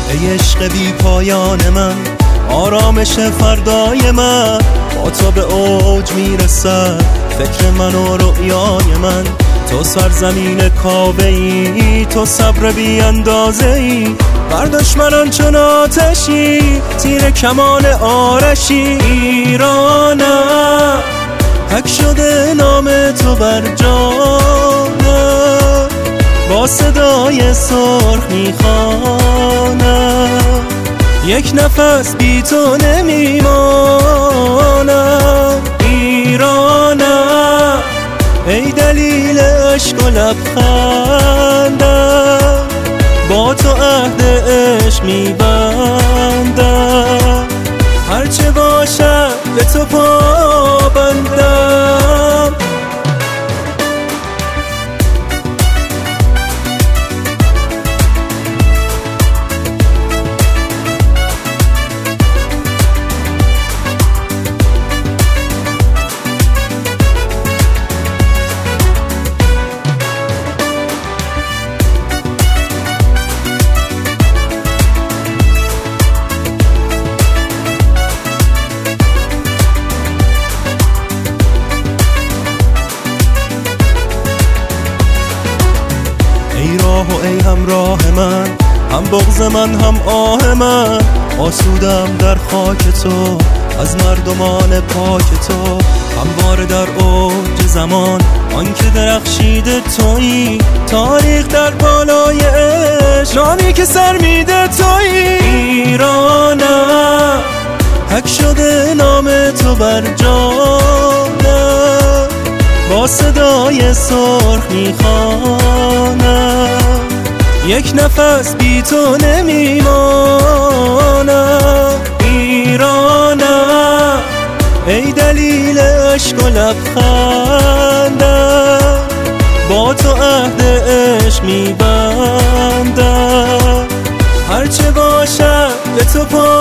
ای عشق بی پایان من، آرامش فردای من، با تو به اوج میرسد فکر من و رؤیای من. تو سرزمین کاوه‌ای، تو صبر بی اندازه‌ای، بر دشمنان چون آتشی، تیر کمان آرشی. ایرانم حک شده نام تو بر جانم، با صدای سرخ میخوانم، یک نفس بی تو نمیمانم. ایرانم ای دلیل عشق و لبخندم، با تو عهد عشق میبندم، هرچه باشم به تو پابندم. ای راه و ای همراه من، هم بغض من هم آه من، آسودم در خاک تو، از مردمان پاک تو، همواره در اوج زمان، آنکه درخشیده تویی، تاریخ در بالای عشق، جانی که سر میده تویی. ایرانم حک شده نام تو بر جانم، با صدای سرخ میخوانم، یک نفس بی تو نمیمانم. ایرانم ای دلیل عشق و لبخندم، با تو عهد عشق میبندم، هرچه باشم به تو